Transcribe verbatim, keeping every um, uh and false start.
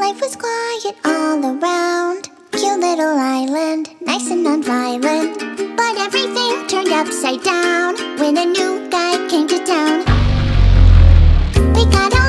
Life was quiet all around. Cute little island, nice and non-violent. But everything turned upside down when a new guy came to town. We got